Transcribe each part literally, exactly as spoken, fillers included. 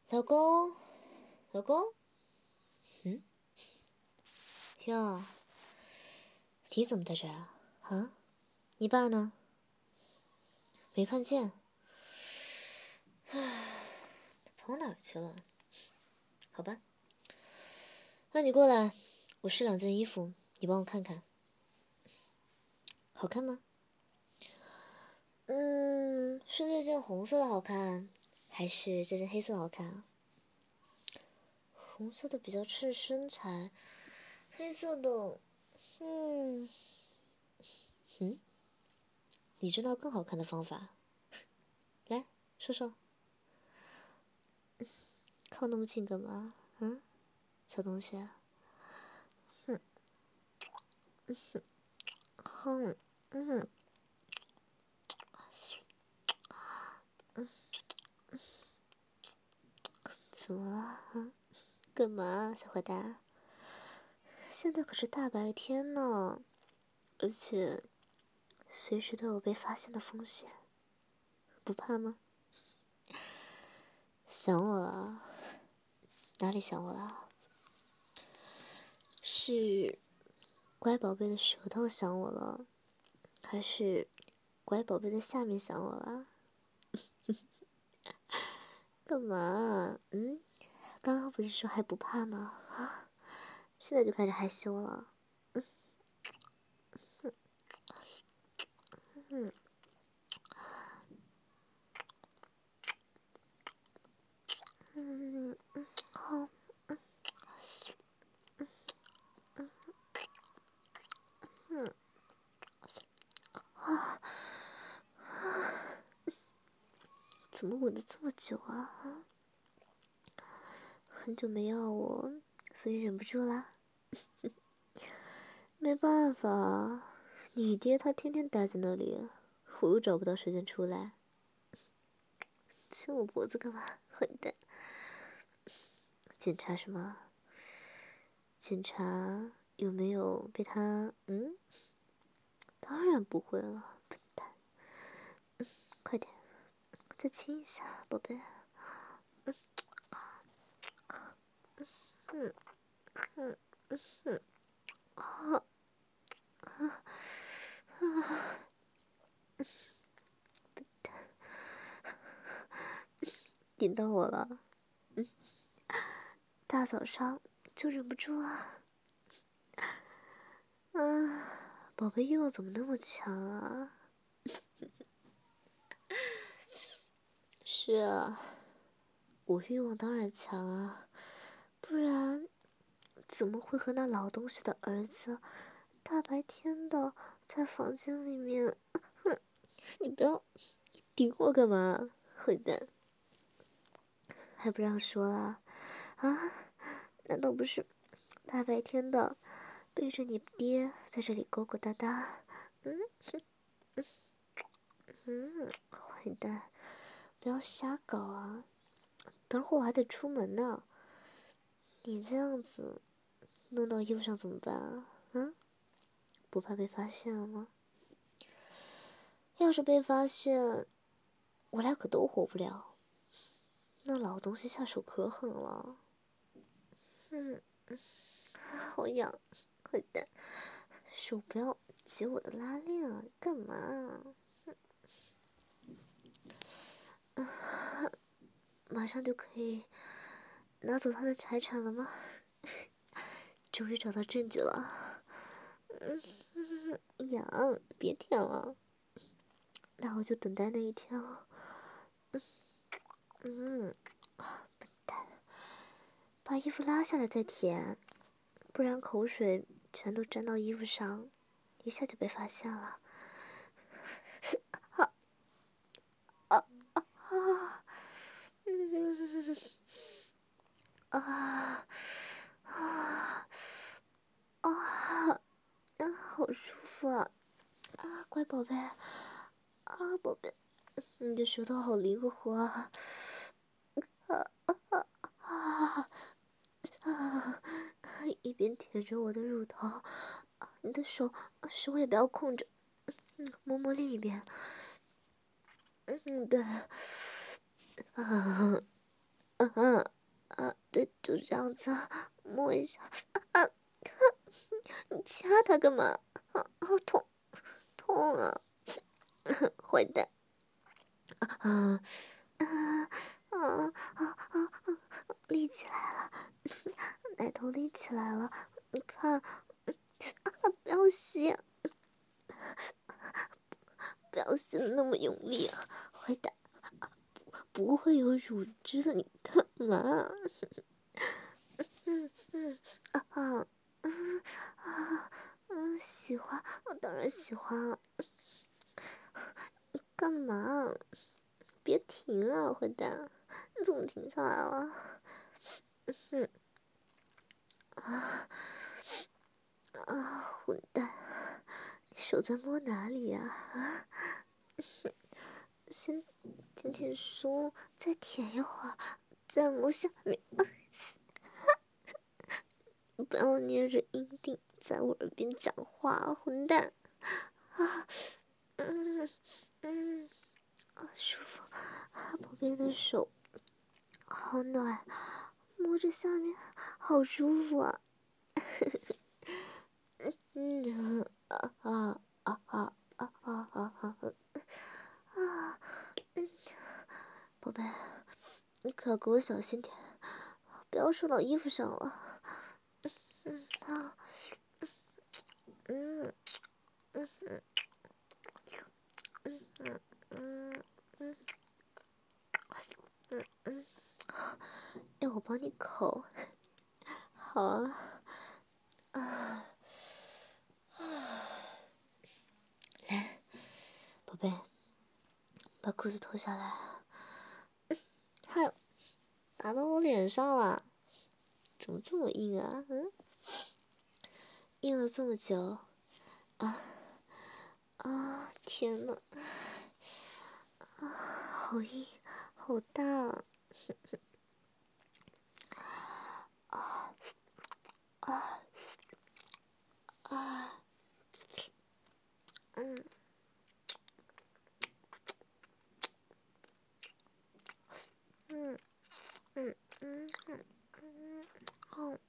老公，老公，嗯，哟，你怎么在这儿啊？啊，你爸呢？没看见。唉，跑哪儿去了？好吧，那你过来，我试两件衣服，你帮我看看，好看吗？嗯，是这件红色的好看，还是这件黑色的好看啊？红色的比较衬身材，黑色的，嗯嗯，你知道更好看的方法？来说说。靠那么近干嘛？嗯，小东西。哼，哼，嗯，怎么了？嗯，干嘛，小坏蛋？现在可是大白天呢，而且随时都有被发现的风险，不怕吗？想我了？哪里想我了？是乖宝贝的舌头想我了，还是乖宝贝的下面想我了？干嘛？嗯，刚刚不是说还不怕吗？啊，现在就开始害羞了。嗯嗯嗯，好，嗯啊啊，怎么吻的这么久啊？很久没要我，所以忍不住啦。没办法，你爹他天天待在那里，我又找不到时间出来。亲我脖子干嘛？混蛋！检查什么？检查有没有被他……嗯，当然不会了，笨蛋。嗯，快点，再亲一下，宝贝。嗯嗯嗯嗯啊啊啊！点到我了。嗯，大早上就忍不住了。嗯，宝贝欲望怎么那么强啊？是啊，我欲望当然强啊，不然怎么会和那老东西的儿子大白天的在房间里面？哼，你不要顶我干嘛，混蛋！还不让说了啊？难道不是大白天的背着你爹在这里勾勾搭搭？嗯嗯，坏蛋，不要瞎搞啊！等会儿我还得出门呢，你这样子弄到衣服上怎么办啊？嗯，不怕被发现了吗？要是被发现，我俩可都活不了。那老东西下手可狠了。嗯嗯，好痒，坏蛋，手不要解我的拉链啊！干嘛啊？啊，马上就可以拿走他的财产了吗？终于找到证据了。嗯嗯，痒，别舔了。那我就等待那一天了。嗯嗯，笨蛋，把衣服拉下来再舔，不然口水全都沾到衣服上，一下就被发现了。啊啊啊啊！嗯啊啊啊啊！好舒服啊！啊，乖宝贝，啊，宝贝，你的舌头好灵活啊！啊啊啊啊！一边舔着我的乳头，你的手手也不要空着，嗯，摸摸另一边。嗯，对，啊啊嗯啊，对，就这样子，摸一下。啊，你掐他干嘛？啊，好痛，痛啊！坏蛋！啊啊啊啊啊！立起来了，奶头立起来了，你看，啊，不要吸，不要吸的那么用力啊，坏蛋！不会有乳汁的，你干嘛？嗯嗯啊啊嗯啊嗯，喜欢，我当然喜欢了。你干嘛？别停啊，坏蛋！你怎么停下来了？嗯啊啊，混蛋！你手在摸哪里呀？啊？先舔舔胸，再舔一会儿，再摸下面。不要捏着阴蒂在我耳边讲话，混蛋！啊，嗯嗯，啊，舒服，啊，宝贝的手好暖，摸着下面好舒服啊！嗯啊啊啊啊啊啊啊啊！啊，嗯，宝贝，你可要给我小心点，不要射到衣服上了。嗯啊，嗯嗯嗯嗯嗯嗯嗯嗯嗯，要我帮你口？好啊，啊啊，来，宝贝，把裤子脱下来。嗨，打到我脸上了，怎么这么硬啊？嗯，硬了这么久，啊啊！天呐，啊，好硬，好大啊！啊啊啊！嗯嗯嗯嗯嗯嗯，哦，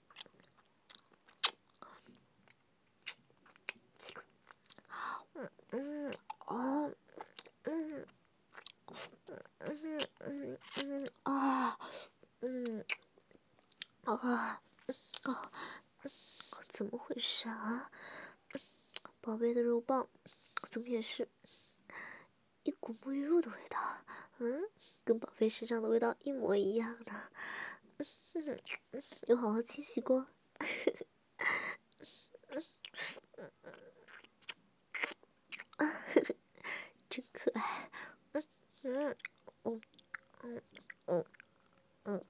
嗯嗯哦，嗯嗯嗯嗯啊，嗯啊啊，怎么回事啊？宝贝的肉棒怎么也是一股沐浴露的味道？嗯，跟宝贝身上的味道一模一样的。嗯，有好好清洗过。真可爱。嗯嗯嗯嗯嗯嗯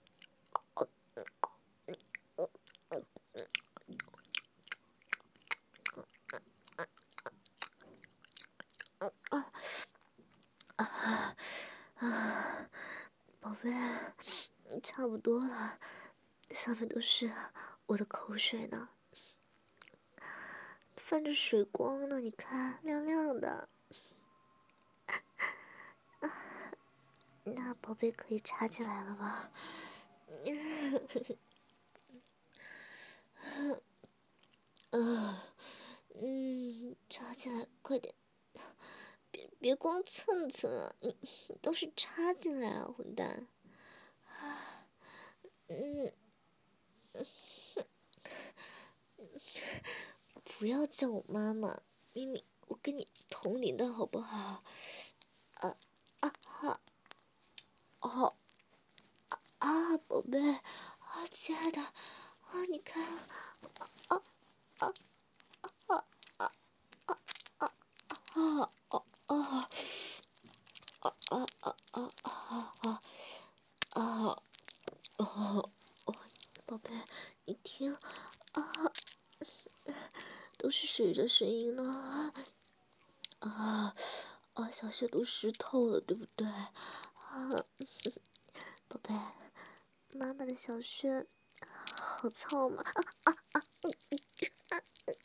嗯啊啊啊！宝贝，差不多了，上面都是我的口水呢，泛着水光呢，你看，亮亮的。那宝贝可以插进来了吧？啊，嗯，插进来，快点！别别光蹭蹭啊，你你倒是插进来啊，混蛋！啊，嗯，不要叫我妈妈，咪咪，我跟你同龄的好不好？啊啊哈，哦啊，宝贝，啊，亲爱的，啊，你看，啊啊啊啊啊啊啊啊啊！啊啊啊啊啊啊啊！哦哦，宝贝，你听啊，都是水的声音呢。啊啊，小穴都湿透了，对不对？啊，宝贝，妈妈的小穴好操吗？啊啊啊！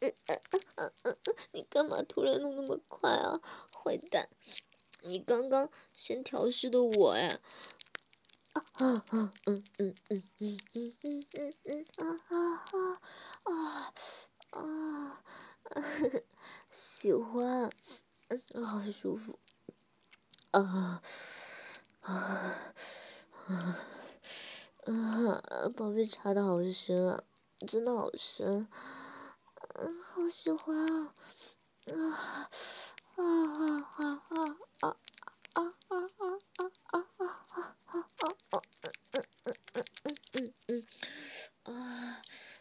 你干嘛突然弄那么快啊，坏蛋！你刚刚先调试的我哎。啊啊啊嗯嗯嗯嗯嗯嗯嗯嗯啊啊啊啊啊！喜欢，嗯，好舒服。啊啊啊啊！宝贝插的好深啊，真的好深，嗯，好喜欢啊！啊啊啊啊啊啊啊啊啊啊啊啊啊啊！嗯嗯啊，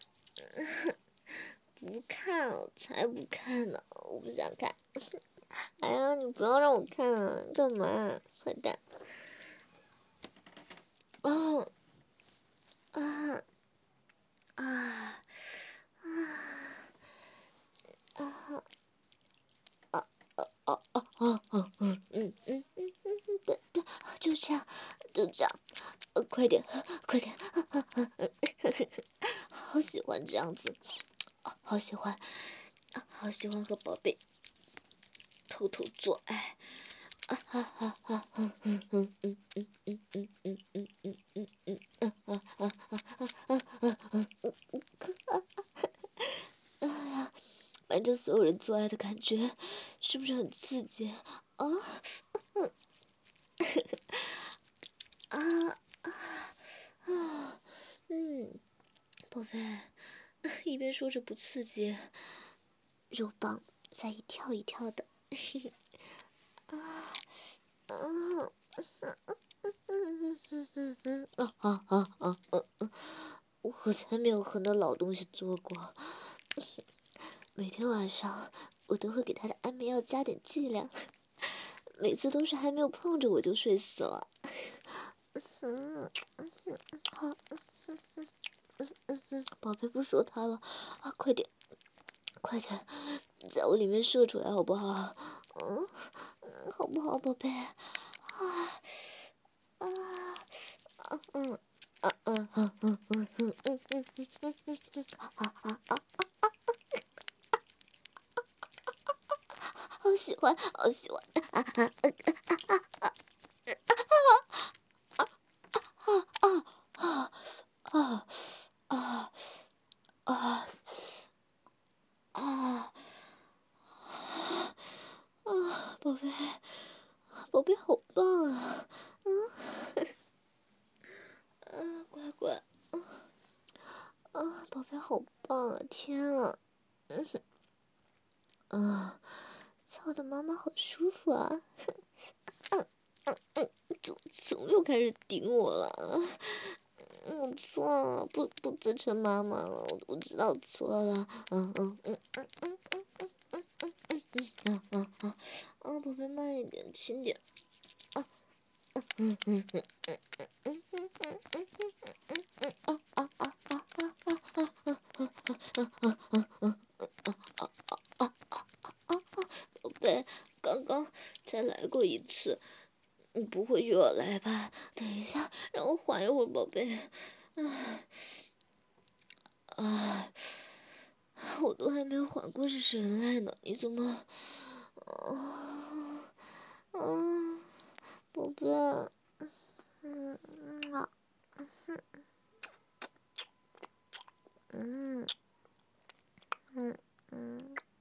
不看了，才不看呢！我不想看。哎呀，你不要让我看啊！干嘛？坏蛋！哦啊啊啊啊啊啊啊啊啊！嗯嗯嗯嗯嗯，对对，就这样，就这样，呃，快点，快点，好喜欢这样子，好喜欢，好喜欢和宝贝偷偷做爱。啊哈哈哈！嗯嗯嗯嗯嗯嗯嗯嗯嗯嗯嗯嗯啊啊啊啊啊啊啊！哎呀，反正所有人做爱的感觉是不是很刺激啊？啊啊啊！嗯，宝贝，一边说着不刺激，肉棒在一跳一跳的。啊啊！嗯嗯嗯嗯啊啊啊啊！嗯嗯，我才没有和那老东西做过。每天晚上我都会给他的安眠药加点剂量，每次都是还没有碰着我就睡死了。嗯嗯嗯，好，嗯嗯嗯嗯嗯，宝贝不说他了啊，快点，快点，在我里面射出来好不好？嗯嗯，好不好，宝贝？啊啊啊嗯啊嗯嗯嗯嗯嗯嗯嗯嗯嗯嗯啊啊啊啊！好喜欢，好喜欢！啊啊啊啊啊！啊啊啊啊啊啊啊！宝贝，宝贝好棒啊！嗯，啊，乖乖，啊，宝贝好棒啊！天啊，嗯啊，操的妈妈好舒服啊！嗯嗯嗯，怎怎么又开始顶我了？我错了，不不自称妈妈了，我我知道错了。嗯嗯嗯嗯嗯嗯嗯嗯嗯嗯嗯嗯嗯，啊，宝贝慢一点，轻点。啊嗯嗯嗯嗯嗯嗯嗯嗯嗯嗯嗯嗯啊啊啊啊啊啊啊啊啊啊啊啊啊啊！宝贝，刚刚才来过一次，你不会又要来吧？等一下，让我缓一会儿，宝贝。唉。啊，我都还没有缓过神来呢，你怎么？啊啊，宝贝，嗯嗯啊，嗯嗯嗯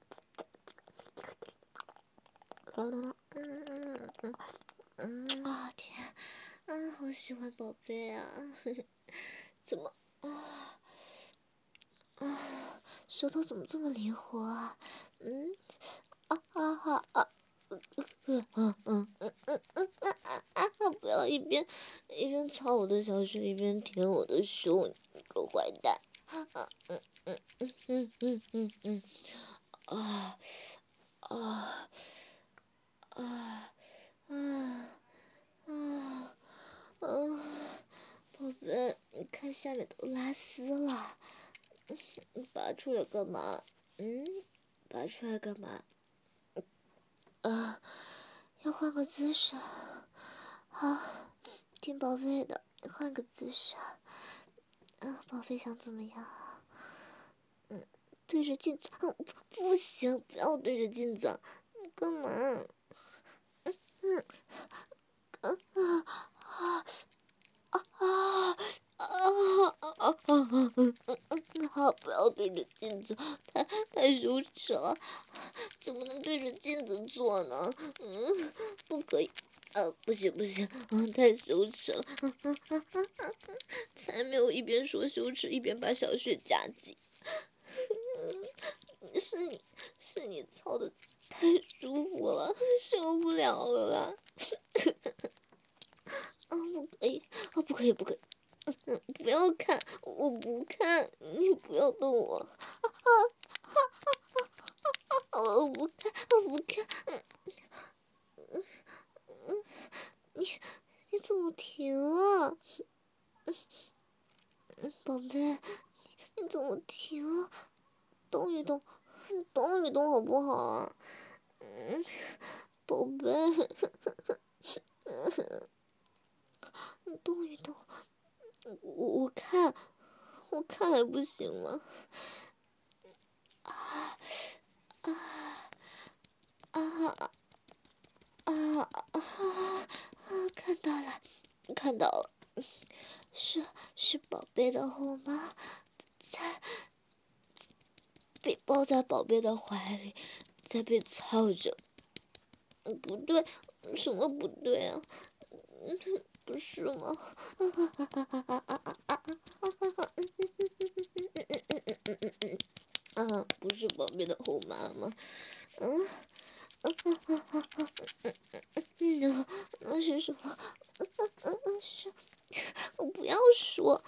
嗯嗯嗯啊天，啊好喜欢宝贝啊，怎么啊啊，舌头怎么这么灵活啊？嗯啊啊啊啊！嗯嗯嗯嗯嗯嗯嗯啊啊！不要一边一边操我的小穴，一边舔我的胸，你个坏蛋！啊嗯嗯嗯嗯嗯嗯嗯啊啊啊啊啊啊！宝贝，你看下面都拉丝了，你拔出来干嘛？嗯，拔出来干嘛？啊，要换个姿势。好，听宝贝的，换个姿势。嗯，宝贝想怎么样？嗯，对着镜子。嗯，不行，不要对着镜子。你干嘛？嗯嗯嗯啊啊啊啊啊啊！啊！不要对着镜子，太太羞耻了，怎么能对着镜子做呢？嗯，不可以。呃，不行不行，嗯，太羞耻了，才没有一边说羞耻一边把小穴夹紧。嗯，是你是你操的太舒服了，受不了了啦！啊，不可以，啊，不可以不可以，嗯，不要看，我不看，你不要动我，啊啊啊啊啊！我不看，我不看，嗯嗯嗯，你你怎么停了？嗯，宝贝，你你怎么停了？动一动，你动一动好不好啊？嗯，宝贝，你动一动，我我看，我看还不行吗？啊啊啊啊啊！看到了，看到了，是是宝贝的后妈，在被抱在宝贝的怀里，在被操着。不对，什么不对啊？不是吗？啊，不是宝贝的后妈吗？嗯，那那是什么？是，我不要说，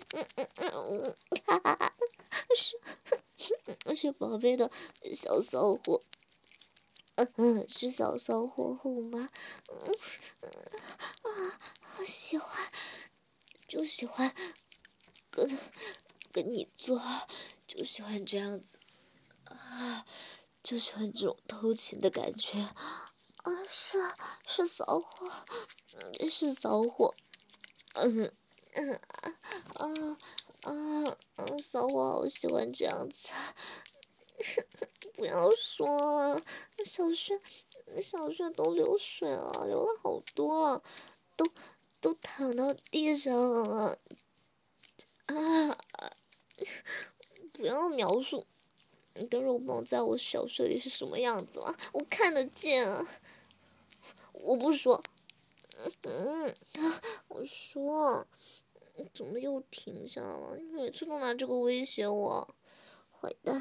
是是宝贝的小骚货。嗯，是小骚货后妈。嗯啊，喜欢就喜欢跟跟你做，就喜欢这样子啊，就喜欢这种偷情的感觉。啊，是是骚货，嗯，是骚货。嗯嗯啊啊啊！骚货好喜欢这样子。不要说了，小轩，小轩都流水了，流了好多，都都淌到地上了。啊！不要描述你的肉棒在我小穴里是什么样子了，我看得见啊！我不说，嗯，我说，怎么又停下了？你每次都拿这个威胁我，坏蛋！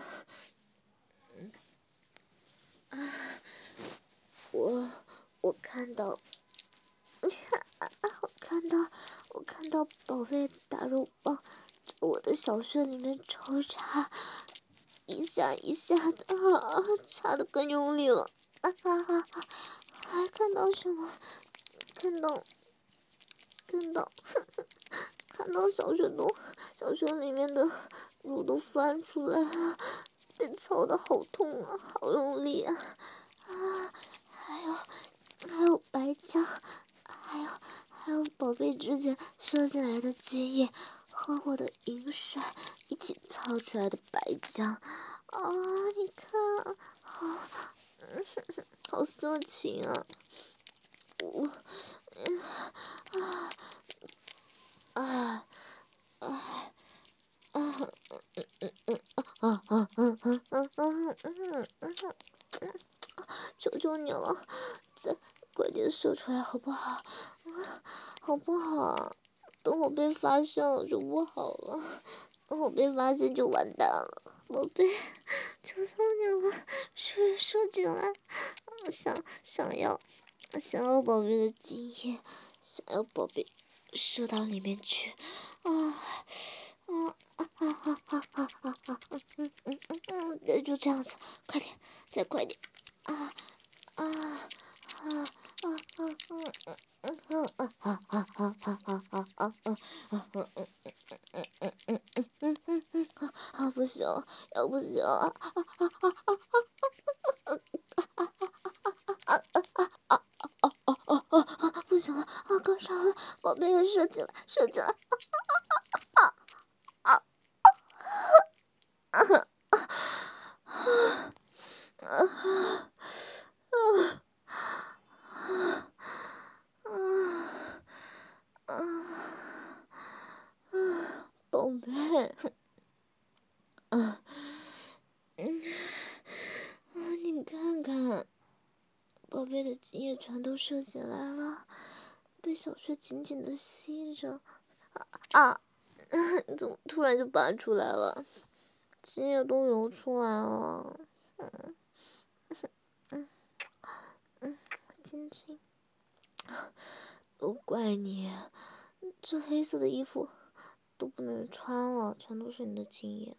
啊，我我看到。我看到，我看到宝贝大肉棒在我的小穴里面抽插，一下一下的，啊，插的更用力了。啊啊啊！还看到什么？看到，看到，看到小穴都，小穴里面的乳都翻出来了，被操的好痛啊，好用力啊！啊，还有，还有白浆，还有。还有宝贝之前射进来的精液和我的饮水一起操出来的白浆，啊，你看，好，嗯，好色情啊！我，啊啊啊啊啊啊啊啊啊啊！求求你了，再快点射出来好不好？好不好？等我被发现了就不好了，等我被发现就完蛋了。宝贝，求求你了，射射进来！想想要想要宝贝的精液，想要宝贝射到里面去。啊啊啊啊啊啊啊啊！嗯嗯嗯嗯嗯，就这样子，快点，再快点！啊啊啊啊啊啊啊！嗯嗯嗯嗯嗯嗯嗯嗯嗯嗯嗯嗯嗯嗯嗯嗯嗯啊啊不行了，要不行了！啊啊啊啊啊啊啊啊啊啊！不行了，啊高潮了，宝贝也射进来，射进来！啊啊啊啊啊啊！啊啊啊！ 宝贝，啊，嗯，啊，你看看，宝贝的精液全都射进来了，被小穴紧紧的吸着，啊，啊怎么突然就拔出来了？精液都流出来了，嗯嗯嗯，晶晶，都怪你，这黑色的衣服都不能穿了，全都是你的精液。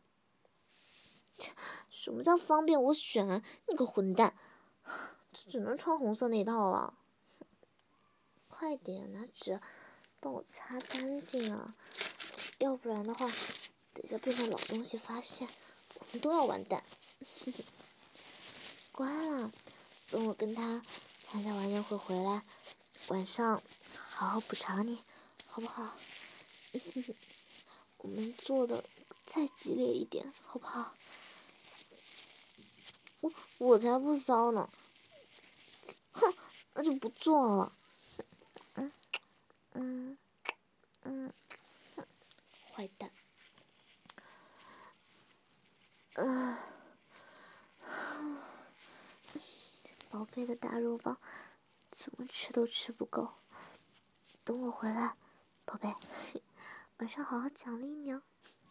什么叫方便我选啊？你个混蛋，这只能穿红色那套了。快点拿纸帮我擦干净啊，要不然的话，等下被那老东西发现，我们都要完蛋。乖了，等我跟他参加完宴会回来，晚上好好补偿你，好不好？我们做的再激烈一点，好不好？我我才不骚呢！哼，那就不做了。嗯嗯嗯，坏蛋。啊，宝贝的大肉棒，怎么吃都吃不够。等我回来，宝贝，晚上好好奖励你哦。